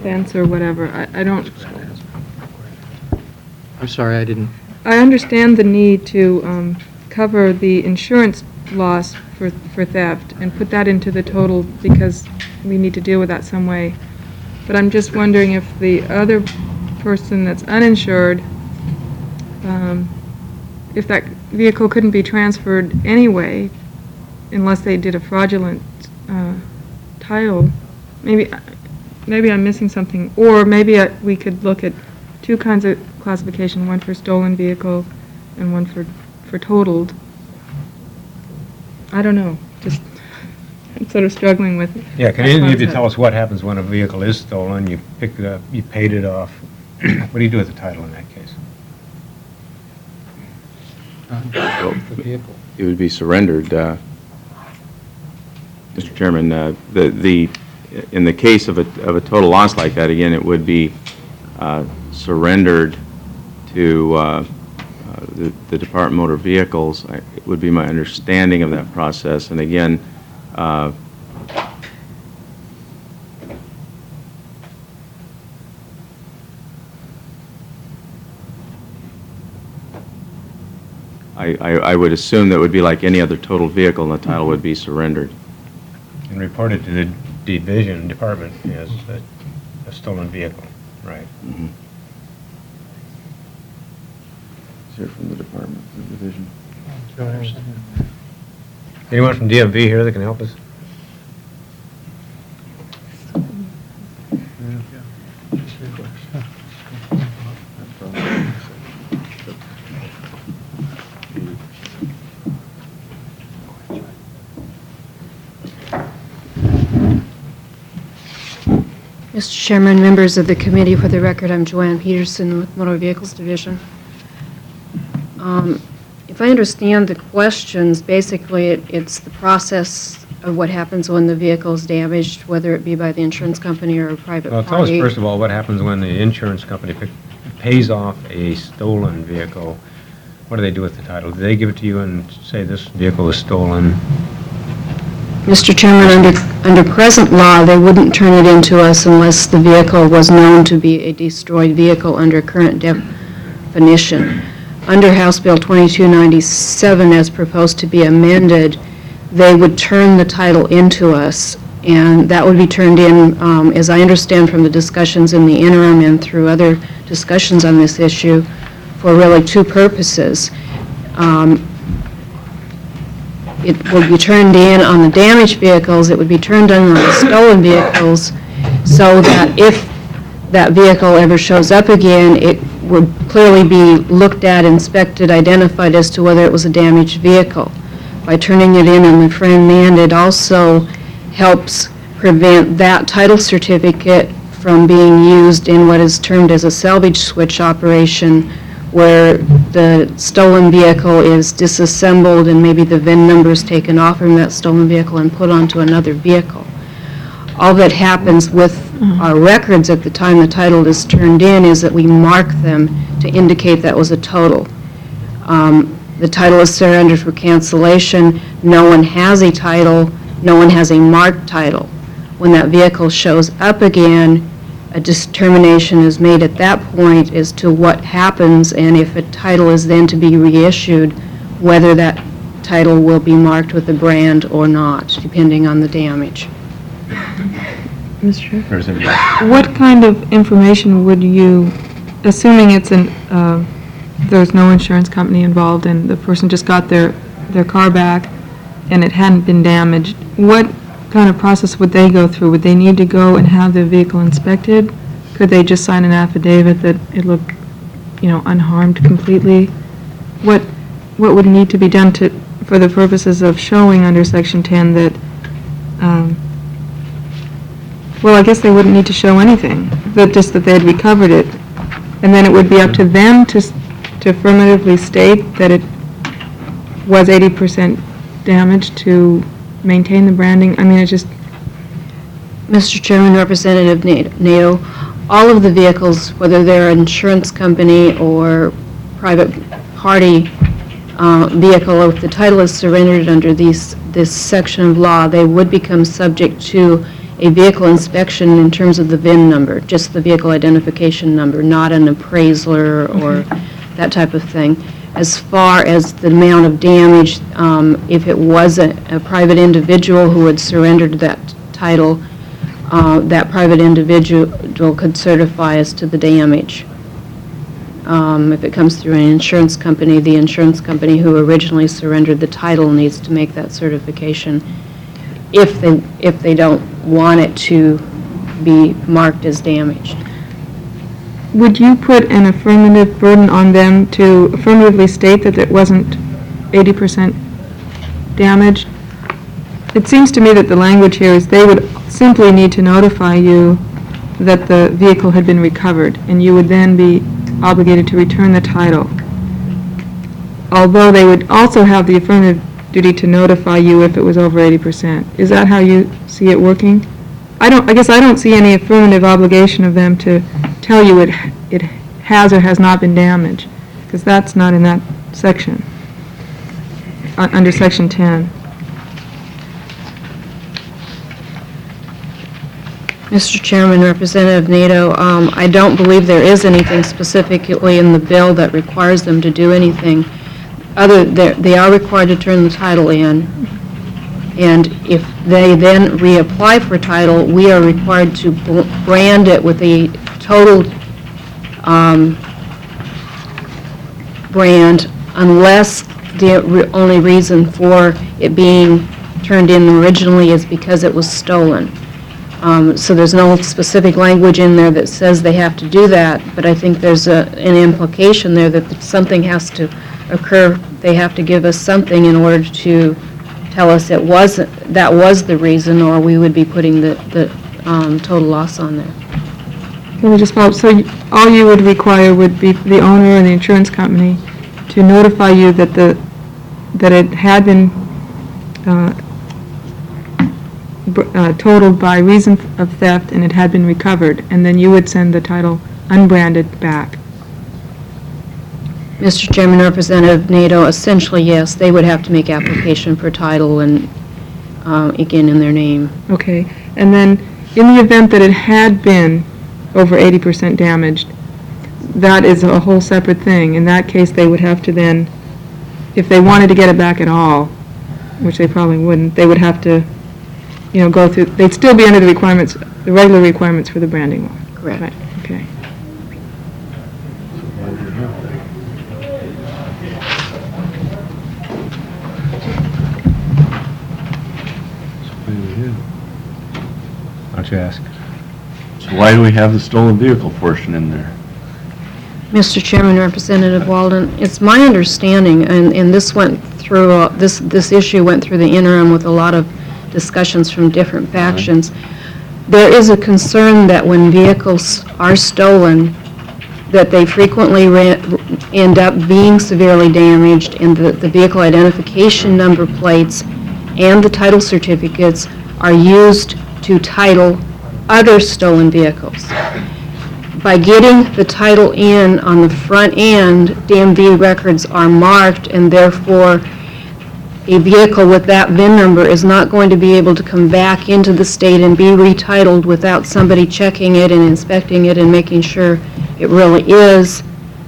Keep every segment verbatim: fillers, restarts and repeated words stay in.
fence or whatever. I, I don't, I'm sorry, I didn't. I understand the need to um, cover the insurance loss for, for theft and put that into the total because we need to deal with that some way. But I'm just wondering if the other person that's uninsured, um, if that vehicle couldn't be transferred anyway, unless they did a fraudulent uh, title. Maybe, maybe I'm missing something. Or maybe I, we could look at two kinds of classification, one for stolen vehicle and one for, for totaled. I don't know, just I'm sort of struggling with it. Yeah, can any of you tell us what happens when a vehicle is stolen, you picked it up, you paid it off? What do you do with the title in that case? Uh, the vehicle. It would be surrendered. Uh, Mister Chairman, uh, the, the, in the case of a, of a total loss like that, again, it would be uh, surrendered to uh, uh, the, the Department of Motor Vehicles. I, it would be my understanding of that process. And again, uh, I, I, I would assume that would be like any other total vehicle, and the title would be surrendered. And reported to the division department as a, a stolen vehicle, right? Mm-hmm. Is here from the department, the division. Anyone from D M V here that can help us? Mister Chairman, members of the committee, for the record, I'm Joanne Peterson with Motor Vehicles Division. Um, if I understand the questions, basically it, it's the process of what happens when the vehicle is damaged, whether it be by the insurance company or a private Well, tell us party. first of all what happens when the insurance company pick, pays off a stolen vehicle. What do they do with the title? Do they give it to you and say this vehicle is stolen? Mister Chairman, under, under present law, they wouldn't turn it into us unless the vehicle was known to be a destroyed vehicle under current definition. Under House Bill twenty-two ninety-seven, as proposed to be amended, they would turn the title into us, and that would be turned in, um, as I understand from the discussions in the interim and through other discussions on this issue, for really two purposes. Um, It would be turned in on the damaged vehicles, it would be turned in on the stolen vehicles, so that if that vehicle ever shows up again, it would clearly be looked at, inspected, identified as to whether it was a damaged vehicle. By turning it in on the frame end, it also helps prevent that title certificate from being used in what is termed as a salvage switch operation, where the stolen vehicle is disassembled and maybe the V I N number is taken off from that stolen vehicle and put onto another vehicle. All that happens with our records at the time the title is turned in is that we mark them to indicate that was a total. Um, the title is surrendered for cancellation. No one has a title. No one has a marked title. When that vehicle shows up again, a determination is made at that point as to what happens, and if a title is then to be reissued, whether that title will be marked with a brand or not, depending on the damage. Mister Or is it- What kind of information would you, assuming it's an, uh, there's no insurance company involved and the person just got their, their car back and it hadn't been damaged, what kind of process would they go through? Would they need to go and have their vehicle inspected? Could they just sign an affidavit that it looked, you know, unharmed completely? What, what would need to be done to, for the purposes of showing under Section ten that, um, well, I guess they wouldn't need to show anything, that just that they had recovered it, and then it would be up to them to, s- to affirmatively state that it was eighty percent damaged to maintain the branding. I mean, it just, Mister Chairman, Representative Na- Nato, all of the vehicles, whether they're an insurance company or private party uh, vehicle, if the title is surrendered under these, this section of law, they would become subject to a vehicle inspection in terms of the V I N number, just the vehicle identification number, not an appraiser or that type of thing. As far as the amount of damage, um, if it was a, a private individual who had surrendered that title, uh, that private individual could certify as to the damage. Um, If it comes through an insurance company, the insurance company who originally surrendered the title needs to make that certification if they, if they don't want it to be marked as damaged. Would you put an affirmative burden on them to affirmatively state that it wasn't eighty percent damaged? It seems to me that the language here is they would simply need to notify you that the vehicle had been recovered, and you would then be obligated to return the title. Although they would also have the affirmative duty to notify you if it was over eighty percent. Is that how you see it working? I don't, I guess I don't see any affirmative obligation of them to tell you it, it has or has not been damaged, because that's not in that section, uh, under section ten. Mister Chairman, Representative Nato, um, I don't believe there is anything specifically in the bill that requires them to do anything. Other, they're- they are required to turn the title in, and if they then reapply for title, we are required to bl- brand it with a total um, brand, unless the re- only reason for it being turned in originally is because it was stolen. Um, So there's no specific language in there that says they have to do that, but I think there's a, an implication there that something has to occur. They have to give us something in order to tell us it wasn't, that was the reason, or we would be putting the, the um, total loss on there. Let me just follow up. So you- all you would require would be the owner and the insurance company to notify you that the, that it had been uh, br- uh, totaled by reason of theft and it had been recovered, and then you would send the title unbranded back. Mister Chairman, Representative Nato, essentially, yes, they would have to make application for title and, uh, again, in their name. Okay, and then in the event that it had been over eighty percent damaged, that is a whole separate thing. In that case, they would have to then, if they wanted to get it back at all, which they probably wouldn't, they would have to, you know, go through, they'd still be under the requirements, the regular requirements for the branding law. Correct. Right, okay. Why don't you ask? So why do we have the stolen vehicle portion in there? Mister Chairman, Representative Walden, it's my understanding, and, and this went through, uh, this, this issue went through the interim with a lot of discussions from different factions. There is a concern that when vehicles are stolen, that they frequently ra- end up being severely damaged, and the, the vehicle identification number plates and the title certificates are used to title other stolen vehicles. By getting the title in on the front end, D M V records are marked, and therefore a vehicle with that V I N number is not going to be able to come back into the state and be retitled without somebody checking it and inspecting it and making sure it really is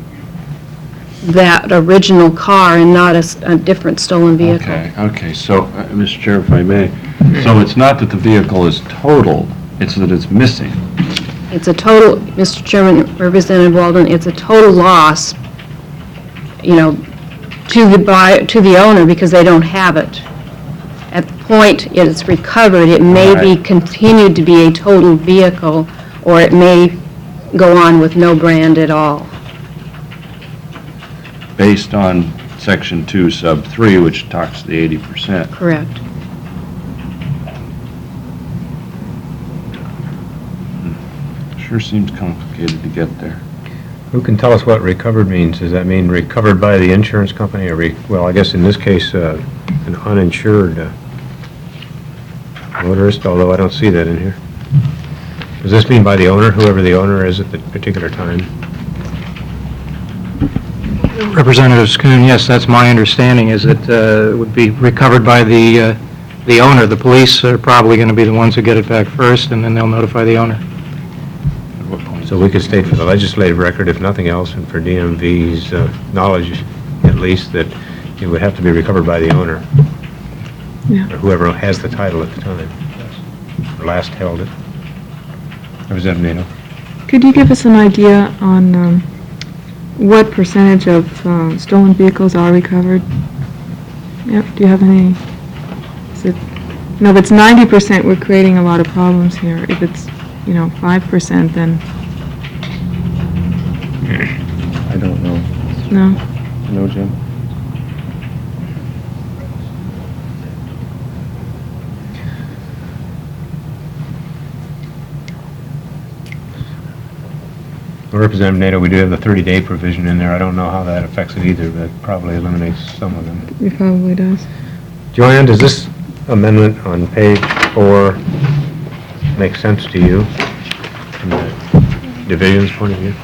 that original car and not a, s- a different stolen vehicle. Okay, okay, so, uh, Mister Chair, if I may, so it's not that the vehicle is totaled, it's that it's missing. It's a total, Mister Chairman, Representative Walden, it's a total loss, you know, to the buy, to the owner because they don't have it. At the point it's recovered, it may be Right. continued to be a total vehicle, or it may go on with no brand at all. Based on section two, sub three, which talks the eighty percent. Correct. Sure seems complicated to get there. Who can tell us what recovered means? Does that mean recovered by the insurance company or, re- well, I guess in this case, uh, an uninsured uh, motorist, although I don't see that in here. Does this mean by the owner, whoever the owner is at the particular time? Representative Schoon, yes, that's my understanding, is that uh, it would be recovered by the uh, the owner. The police are probably going to be the ones who get it back first, and then they'll notify the owner. At what point? So we could state for the legislative record, if nothing else, and for D M V's uh, knowledge at least, that it would have to be recovered by the owner, Yeah. or whoever has the title at the time, or last held it. Representative Nato? Could you give us an idea on um, what percentage of uh, stolen vehicles are recovered? Yep, do you have any, is it, no, if it's ninety percent, we're creating a lot of problems here. If it's, you know, five percent, then, I don't know. no. No, Jim? Well, Representative Nato, we do have the thirty-day provision in there. I don't know how that affects it either, but probably eliminates some of them. It probably does. Joanne, does this amendment on page four make sense to you from the division's point of view?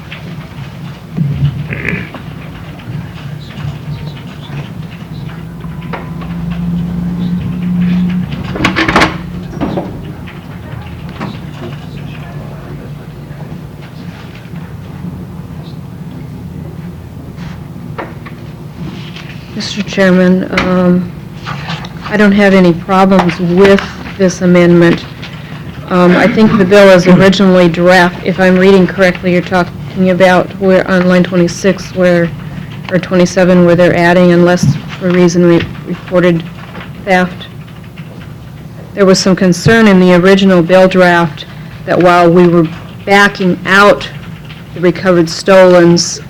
Mister Chairman, um, I don't have any problems with this amendment. Um, I think the bill is originally draft, if I'm reading correctly, you're talking about where, on line twenty-six, where, or twenty-seven, where they're adding unless for reason re- reported theft. There was some concern in the original bill draft that while we were backing out the recovered stolens,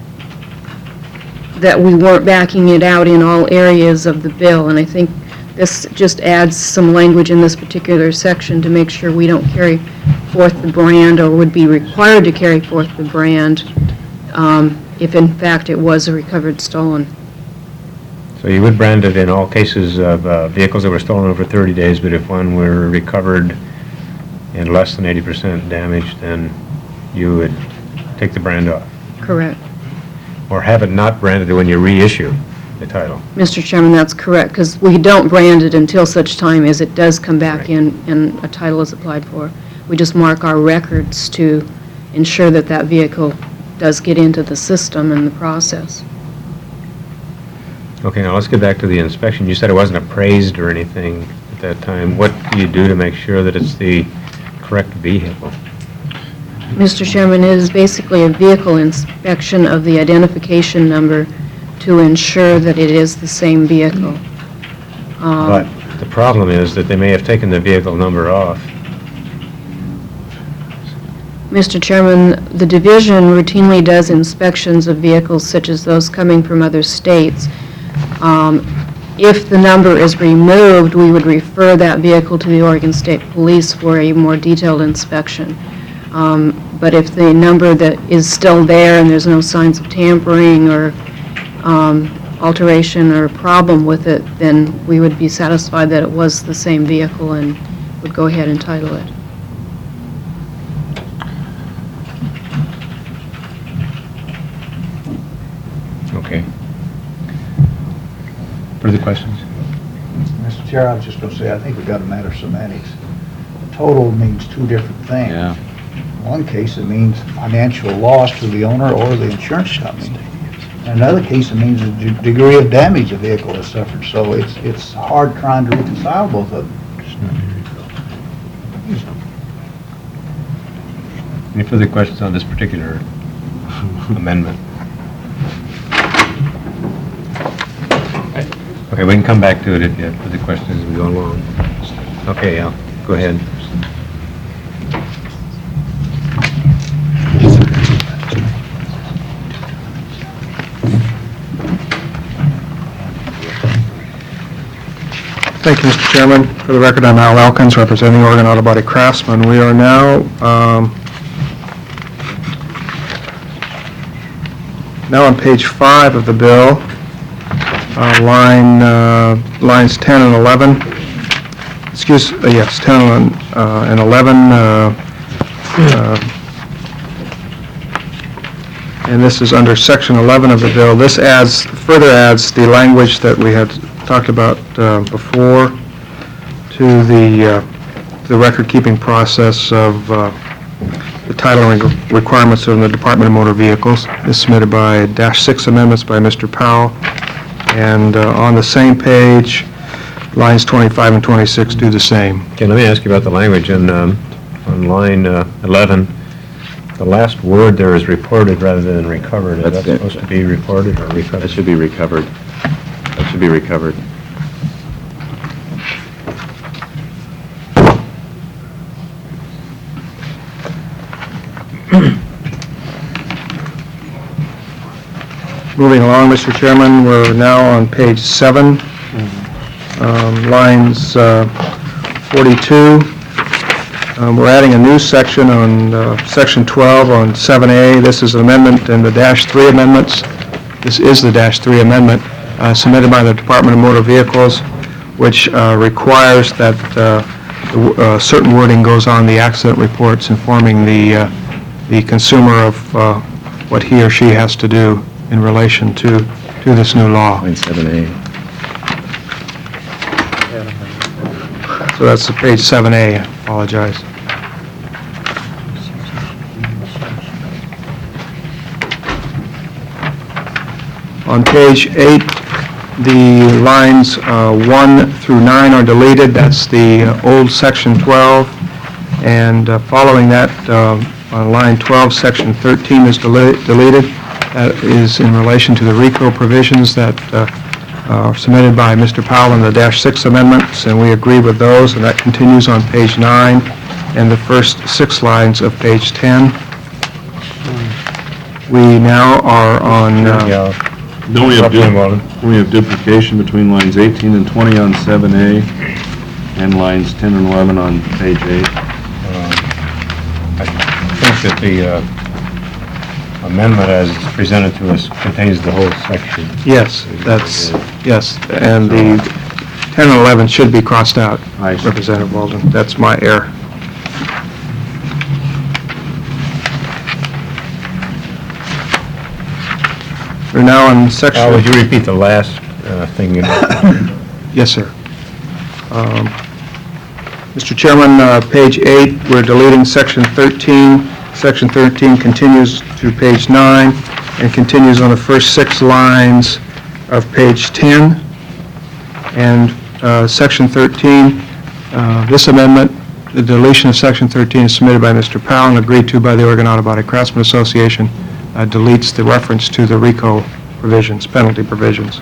that we weren't backing it out in all areas of the bill, and I think this just adds some language in this particular section to make sure we don't carry forth the brand, or would be required to carry forth the brand, um, if in fact it was a recovered stolen. So you would brand it in all cases of uh, vehicles that were stolen over thirty days, but if one were recovered and less than eighty percent damaged, then you would take the brand off? Correct. Or have it not branded when you reissue the title? Mister Chairman, that's correct, because we don't brand it until such time as it does come back Right. in and a title is applied for. We just mark our records to ensure that that vehicle does get into the system and the process. Okay, now let's get back to the inspection. You said it wasn't appraised or anything at that time. What do you do to make sure that it's the correct vehicle? Mister Chairman, it is basically a vehicle inspection of the identification number to ensure that it is the same vehicle. Um, But the problem is that they may have taken the vehicle number off. Mister Chairman, the division routinely does inspections of vehicles such as those coming from other states. Um, If the number is removed, we would refer that vehicle to the Oregon State Police for a more detailed inspection. Um, But if the number that is still there and there's no signs of tampering or um, alteration or problem with it, then we would be satisfied that it was the same vehicle and would go ahead and title it. Okay. Further questions? Mister Chair, I was just going to say, I think we've got a matter of semantics. Total means two different things. Yeah. In one case, it means financial loss to the owner or the insurance company. In another case, it means the de- degree of damage the vehicle has suffered. So it's, it's hard trying to reconcile both of them. Any further questions on this particular amendment? Okay, we can come back to it if you have further questions as we go along. Okay, Al, go ahead. Thank you, Mister Chairman. For the record, I'm Al Elkins, representing Oregon Auto Body Craftsman. We are now, um, now on page five of the bill, uh, line, uh, lines ten and eleven. Excuse, uh, yes, ten and uh, and eleven. uh, uh, And this is under section eleven of the bill. This adds, further adds the language that we had talked about uh, before, to the, uh, the record-keeping process of uh, the titling requirements of the Department of Motor Vehicles. This is submitted by dash six amendments by Mister Powell. And uh, on the same page, lines twenty-five and twenty-six do the same. Okay, let me ask you about the language in, um, on line uh, eleven. The last word there is reported rather than recovered. Is That's that it. supposed to be reported or That recovered? should be recovered. That should be recovered. Moving along, Mister Chairman, we're now on page seven, um, lines uh, forty-two. Um, We're adding a new section on uh, section twelve on seven A. This is an amendment in the dash three amendments. This is the dash three amendment uh, submitted by the Department of Motor Vehicles, which uh, requires that uh, the- uh, certain wording goes on the accident reports informing the uh, the consumer of uh, what he or she has to do in relation to, to this new law. Line seven A. So that's the page seven A, I apologize. On page eight, the lines uh, one through nine are deleted. That's the uh, old section twelve. And uh, following that, uh, on line twelve, section thirteen is dele- deleted. That is in relation to the RICO provisions that uh, are submitted by Mister Powell in the dash six amendments, and we agree with those, and that continues on page nine and the first six lines of page ten. We now are on, uh, Yeah, Don't we have, Roughly, du- Walden. we have duplication between lines eighteen and twenty on seven A and lines ten and eleven on page eight? I think that the uh, amendment as it's presented to us contains the whole section. yes, that's, yes, and the ten and eleven should be crossed out, I see. Representative Walden. That's my error. We're now on section... Al, would you repeat the last uh, thing you Yes, sir. Um, Mister Chairman, uh, page eight, we're deleting section thirteen. Section thirteen continues to page nine and continues on the first six lines of page ten. And uh, section thirteen, uh, this amendment, the deletion of section thirteen is submitted by Mister Powell and agreed to by the Oregon Auto Body Craftsman Association, uh, deletes the reference to the RICO provisions, penalty provisions.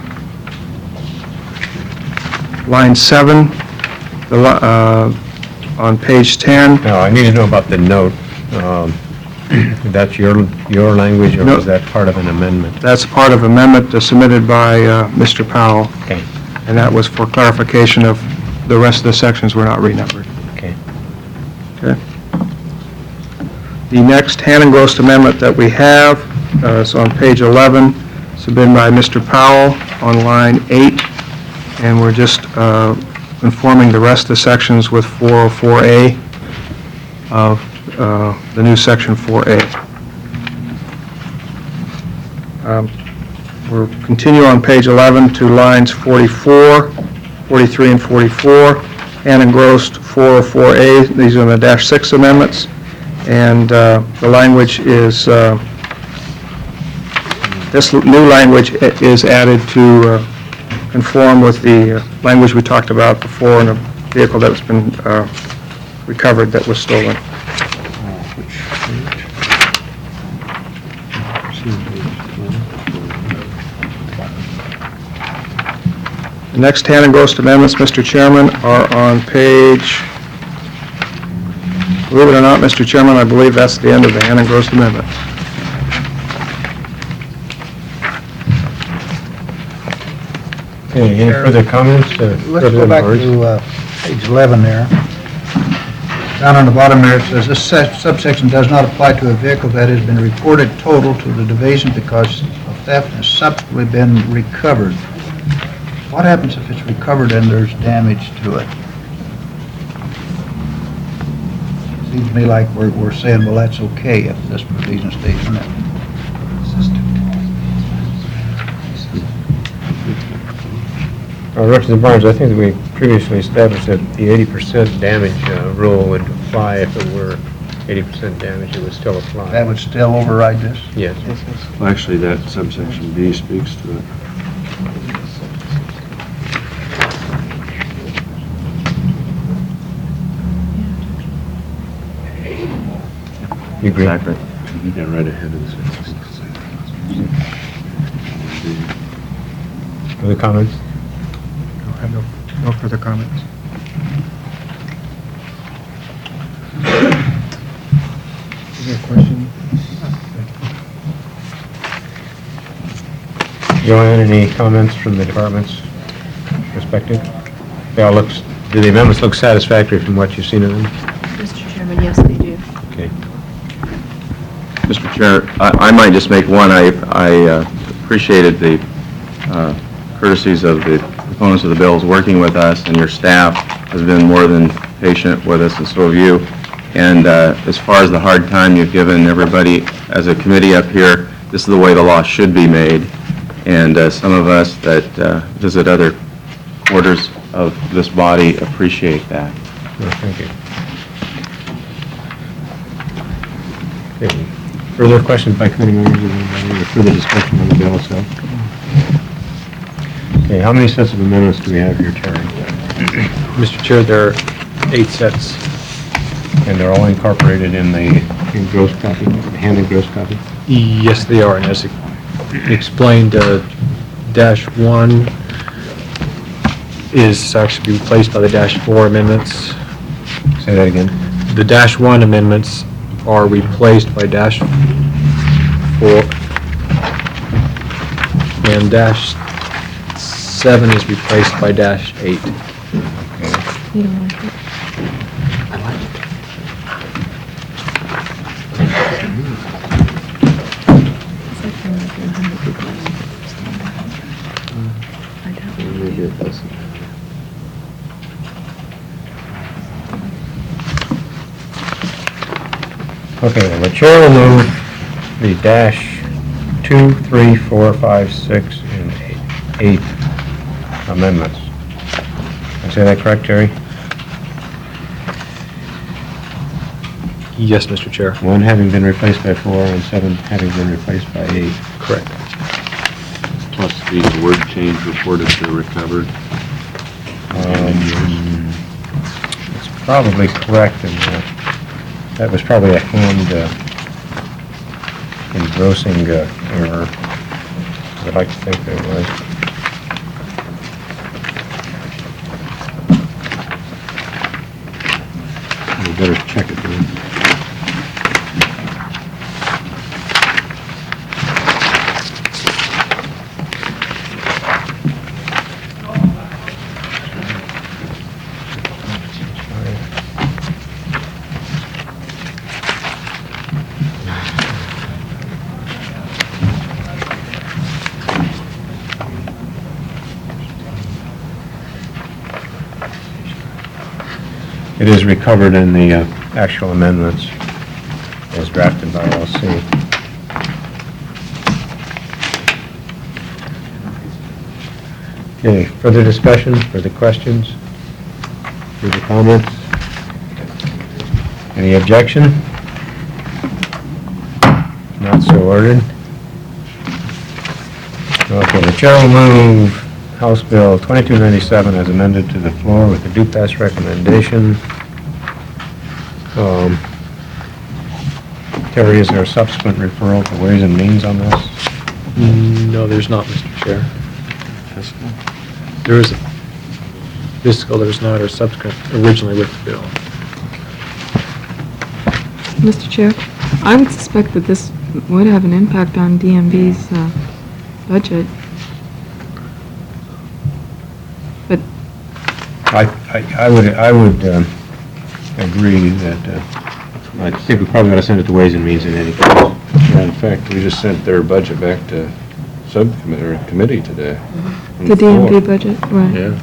Line seven, the, li- uh, on page ten. No, I need to know about the note. Um, That's your, your language, or No. was that part of an amendment? That's part of amendment uh, submitted by uh, Mister Powell, Okay, and that was for clarification of the rest of the sections were not renumbered. okay. Okay. The next Hannon-Gross amendment that we have uh, is on page eleven, submitted by Mister Powell on line eight, and we're just uh, informing the rest of the sections with four oh four A of uh, the new section four A. Um, We'll continue on page eleven to lines forty-four, forty-three, and forty-four, Hannon-Gross four oh four A. These are the dash six amendments, and uh, the language is, uh, this l- new language i- is added to uh, conform with the uh, language we talked about before in a vehicle that's been uh, recovered that was stolen. The next Hannon-Gross amendments, Mister Chairman, are on page, believe it or not, Mister Chairman, I believe that's the end of the Hannon-Gross amendments. Okay, any further comments? uh, Let's go Representative back Burns? to uh, page eleven there. Down on the bottom there, it says, "This se- subsection does not apply to a vehicle that has been reported total to the division because of theft and has subsequently been recovered." What happens if it's recovered and there's damage to it? Seems to me like we're, we're saying, well, that's okay if this provision stays in it. Uh, Representative Barnes, I think that we previously established that the eighty percent damage uh, rule would apply if it were eighty percent damage, it would still apply. That would still override this? Yes. Well, actually, that subsection B speaks to it. You agree? Exactly. Yeah, right ahead of this. Other comments? I have no, no further comments. Is there a question? Joanne, any comments from the department's perspective? They all looks, do the amendments look satisfactory from what you've seen of them? Mister Chairman, yes, they do. Okay. Mister Chair, I I might just make one. I I uh, appreciated the uh, courtesies of the proponents of the bills working with us, and your staff has been more than patient with us, and so have you. And uh, as far as the hard time you've given everybody as a committee up here, this is the way the law should be made. And uh, some of us that uh, visit other quarters of this body appreciate that. Well, thank you. Okay. Further questions by committee members, or anybody, or further discussion on the bill itself? Okay, how many sets of amendments do we have here, Terry? Mister Chair, there are eight sets. And they're all incorporated in the in gross copy, the handed gross copy? Yes, they are, and as explained, uh, dash one is actually replaced by the dash four amendments. Say that again. The dash one amendments are replaced by dash four, and dash seven is replaced by dash eight. You don't like it? I like it. It's like when like a hundred people. I doubt it. Maybe it doesn't. Okay, well, the chair will move the dash two, three, four, five, six, and eight, eight amendments. Did I say that correct, Terry? Yes, Mister Chair. One having been replaced by four and seven having been replaced by eight. Correct. Plus the word change reported to recovered. Um, It's probably correct, and uh, that was probably a hand uh, engrossing uh, error. I'd like to think there was. We better check it, then. It is recovered in the uh, actual amendments as drafted by L C. Okay, further discussion, further questions, further comments? Any objection? Not so ordered. Okay, the chair will move House Bill twenty-two ninety-seven as amended to the floor with the due pass recommendation. Um, Terry, is there a subsequent referral to Ways and Means on this? No, there's not, Mister Chair. There is a fiscal, there's not, or subsequent, originally with the bill. Mister Chair, I would suspect that this would have an impact on D M V's uh, budget. But I, I I would, I would um, agree that, uh, I think we probably ought to send it to Ways and Means in any case. Yeah, in fact, we just sent their budget back to subcommittee, or committee today. on the D M V floor. budget, right? Yeah.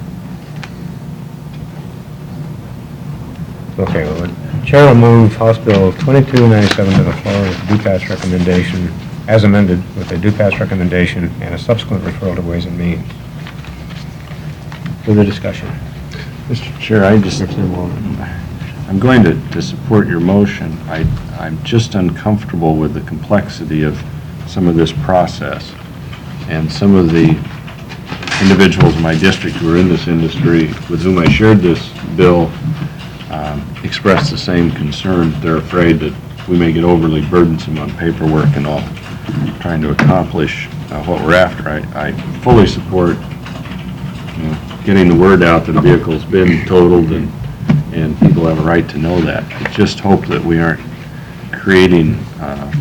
Okay, well, the chair will move House Bill twenty-two ninety-seven to the floor with due pass recommendation, as amended, with a due pass recommendation and a subsequent referral to Ways and Means. Further discussion? Mister Chair, I just, I'm going to, to support your motion. I, I'm just uncomfortable with the complexity of some of this process. And some of the individuals in my district who are in this industry with whom I shared this bill um, expressed the same concern. They're afraid that we may get overly burdensome on paperwork and all, trying to accomplish uh, what we're after. I, I fully support you know, getting the word out that a vehicle's been totaled and, and people have a right to know that. I just hope that we aren't creating uh,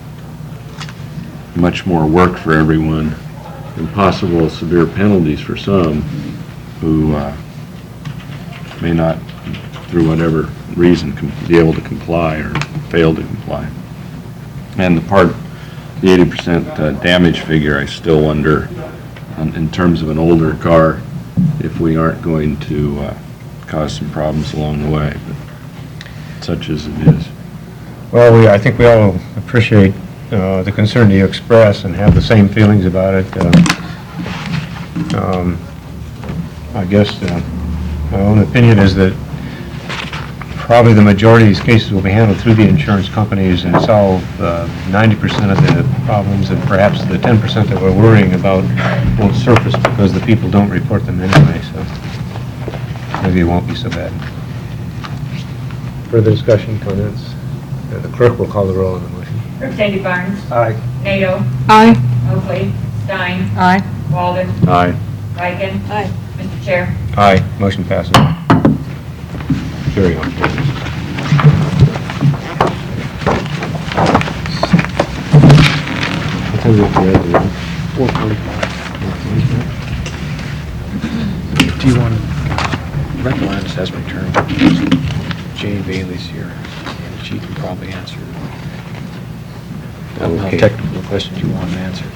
much more work for everyone and possible severe penalties for some who uh, may not, through whatever reason, com- be able to comply or fail to comply. And the part, the eighty percent uh, damage figure, I still wonder, um, in terms of an older car, if we aren't going to uh, cause some problems along the way, but such as it is. Well, we, I think we all appreciate uh, the concern that you express and have the same feelings about it. Uh, um, I guess uh, my own opinion is that probably the majority of these cases will be handled through the insurance companies and solve uh, ninety percent of the problems, and perhaps the ten percent that we're worrying about won't surface because the people don't report them anyway, so maybe it won't be so bad. Further discussion, comments? Uh, The clerk will call the roll on the motion. Representative Barnes. Aye. NATO. Aye. Oakley. Stein. Aye. Walden. Aye. Riken. Aye. Mister Chair. Aye. Motion passes. Carry on. four forty-five. Do you want, Brett Lyons has returned. Jane Bailey's here, and she can probably answer all the technical questions you want answered.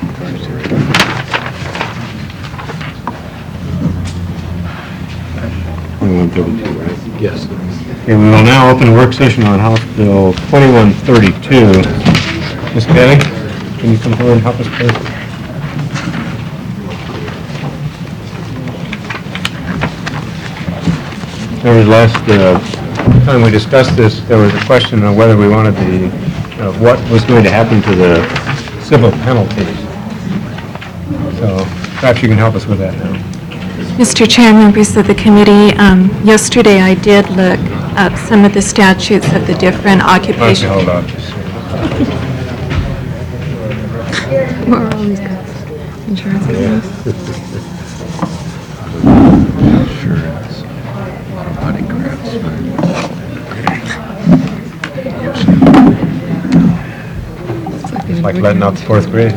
twenty-one thirty-two, right? Yes. Okay, we will now open a work session on House Bill twenty-one thirty-two. Miz Bailey, can you come forward and help us, please? There was last uh, time we discussed this, there was a question of whether we wanted the, uh, what was going to happen to the civil penalties. So perhaps you can help us with that now. Mister Chair, members of the committee, um, yesterday I did look up some of the statutes of the different Why don't you occupations. hold on? What are all these guys? Insurance companies? Insurance, a lot of money grabs. It's Like letting out the fourth grade.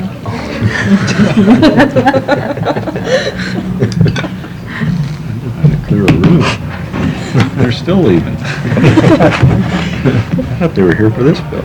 Clear a room. They're still leaving. I thought they were here for this bill.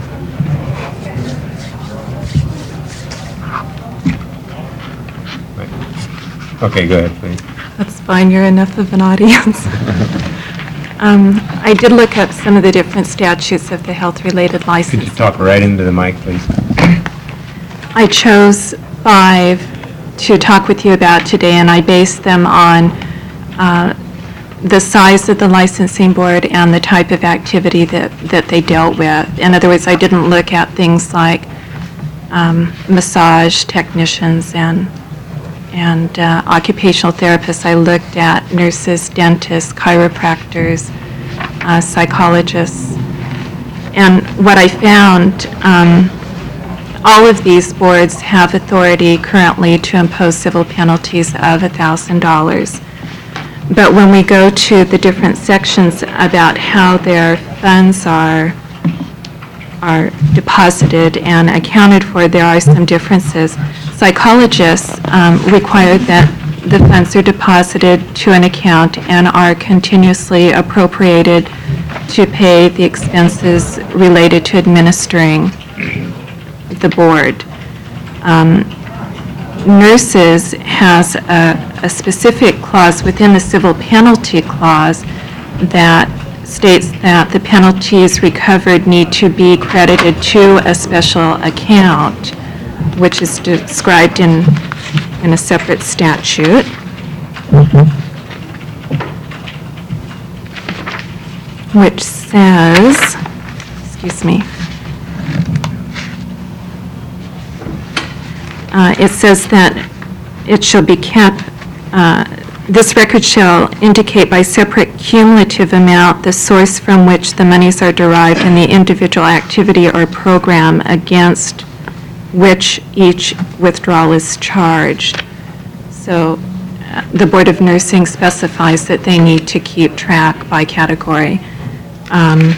Okay, go ahead, please. That's fine, you're enough of an audience. Um, I did look up some of the different statutes of the health-related Could license. you talk right into the mic, please? I chose five to talk with you about today, and I based them on uh, the size of the licensing board and the type of activity that, that they dealt with. In other words, I didn't look at things like um, massage technicians and, and uh, occupational therapists. I looked at nurses, dentists, chiropractors, uh, psychologists. And what I found, um, all of these boards have authority currently to impose civil penalties of one thousand dollars. But when we go to the different sections about how their funds are, are deposited and accounted for, there are some differences. Psychologists um, require that the funds are deposited to an account and are continuously appropriated to pay the expenses related to administering the board. Um, Nurses has a, a specific clause within the civil penalty clause that states that the penalties recovered need to be credited to a special account, which is described in, in a separate statute. which says, excuse me, Uh, it says that it shall be kept, uh, this record shall indicate by separate cumulative amount the source from which the monies are derived and the individual activity or program against which each withdrawal is charged. So uh, the Board of Nursing specifies that they need to keep track by category. Um,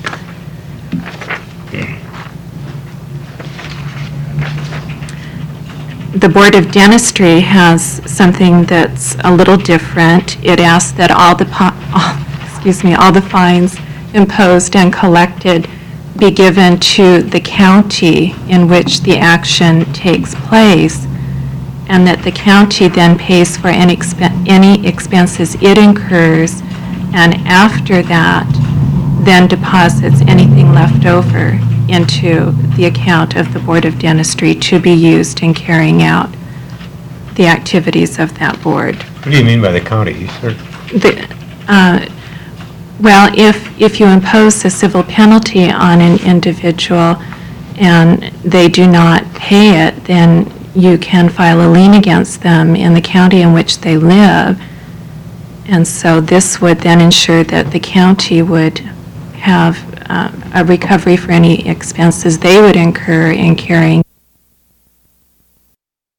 The Board of Dentistry has something that's a little different. It asks that all the, po- all- excuse me, all the fines imposed and collected be given to the county in which the action takes place, and that the county then pays for any expen- any expenses it incurs, and after that, then deposits anything left over into the account of the Board of Dentistry to be used in carrying out the activities of that board. What do you mean by the county? Sir? The, uh, Well, if, if you impose a civil penalty on an individual and they do not pay it, then you can file a lien against them in the county in which they live. And so this would then ensure that the county would have uh, a recovery for any expenses they would incur in carrying